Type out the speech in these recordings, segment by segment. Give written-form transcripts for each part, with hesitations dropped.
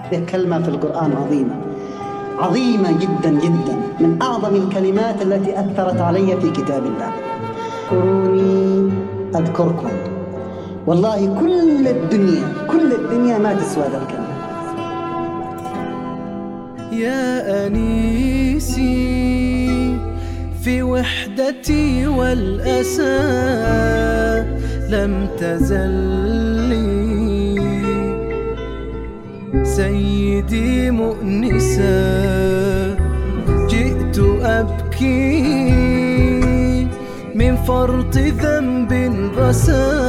كلمة في القرآن عظيمة، عظيمة جدا جدا، من أعظم الكلمات التي أثرت علي في كتاب الله. اذكروني أذكركم. والله كل الدنيا ما تسوى ذا الكلمة. يا أنيسي في وحدتي والأسى لم تزلي سيدي مؤنسا، جئت أبكي من فرط ذنب رسى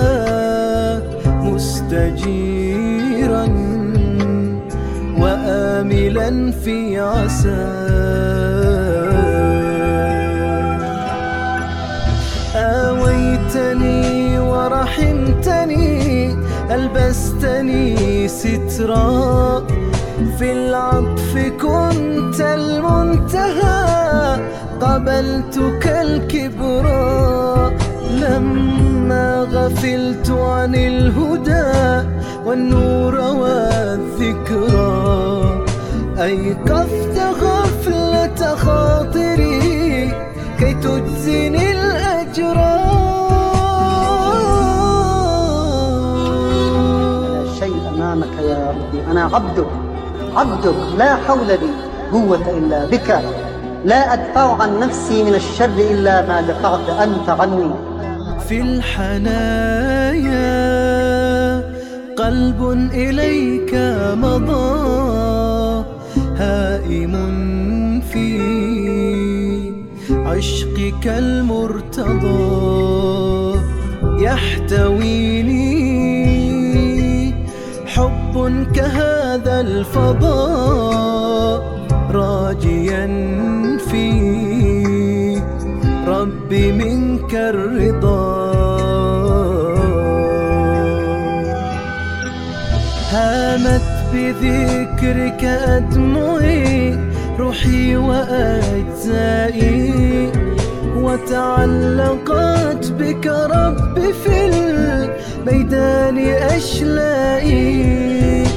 مستجيرا وآملا في عسى. آويتني ورحمتني، ألبستني سترا، في العطف كنت المنتهى، قبلتك الكبرى. لما غفلت عن الهدى والنور والذكرى، أيقظت غفلة خاطري كي تجزني الأجرى. لا شيء أمامك يا ربي، أنا عبدك، لا حول لي قوة إلا بك، لا أدفع عن نفسي من الشر إلا ما دفعت أنت عني. في الحنايا قلب إليك مضى، هائم في عشقك المرتضى، يحتويني حب كهذا الفضاء، راجيا في ربي منك الرضا. هامت بذكرك أدمعي، روحي وأجزائي، وتعلقت بك ربي في الميدان أشلائي.